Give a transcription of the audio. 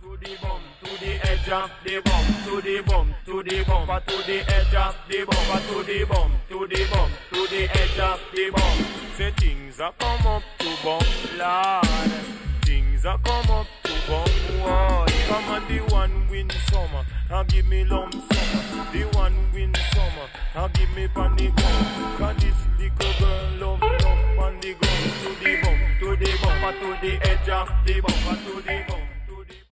to the bum, to the edge of the bum, to the bum, to the bumper, to the edge of the bumper, to the bum, to the bum, to the edge of the bum. Say things are come up to bum, Lord. Things are come up to bum, boy. Come on, the one win summer, and give me lump summer. The one win summer, and give me panic.